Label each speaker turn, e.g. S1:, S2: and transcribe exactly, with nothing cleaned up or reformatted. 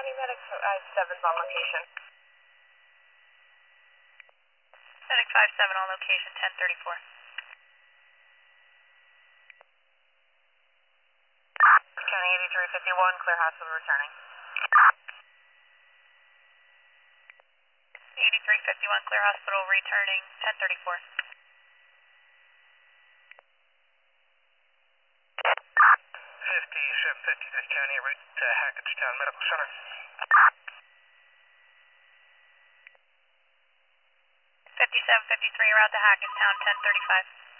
S1: County Medic five seven's on location.
S2: Medic five seven on location, ten thirty-four.
S1: County eighty-three fifty-one, clear hospital returning.
S2: eighty-three fifty-one, clear hospital returning, ten thirty-four.
S1: fifty, shift fifty-six County, route to Hackettstown Medical Center.
S2: fifty-seven fifty-three, route to Hackettstown, ten thirty-five.